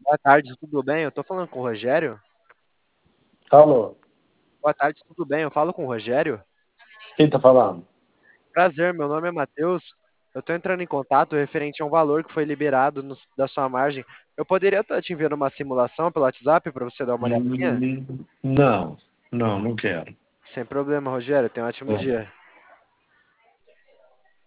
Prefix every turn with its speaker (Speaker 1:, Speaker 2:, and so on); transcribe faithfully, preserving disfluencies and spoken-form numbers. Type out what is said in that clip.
Speaker 1: Boa tarde, tudo bem? Eu tô falando com o Rogério.
Speaker 2: Alô,
Speaker 1: Boa tarde, tudo bem? Eu falo com o Rogério.
Speaker 2: quem tá falando?
Speaker 1: Prazer, meu nome é Matheus. Eu tô entrando em contato referente a um valor que foi liberado no- da sua margem. Eu poderia estar te enviando uma simulação pelo WhatsApp para você dar uma olhadinha?
Speaker 2: Hum, Não, não, não quero.
Speaker 1: Sem problema, Rogério. Tenha um ótimo
Speaker 2: É.
Speaker 1: dia.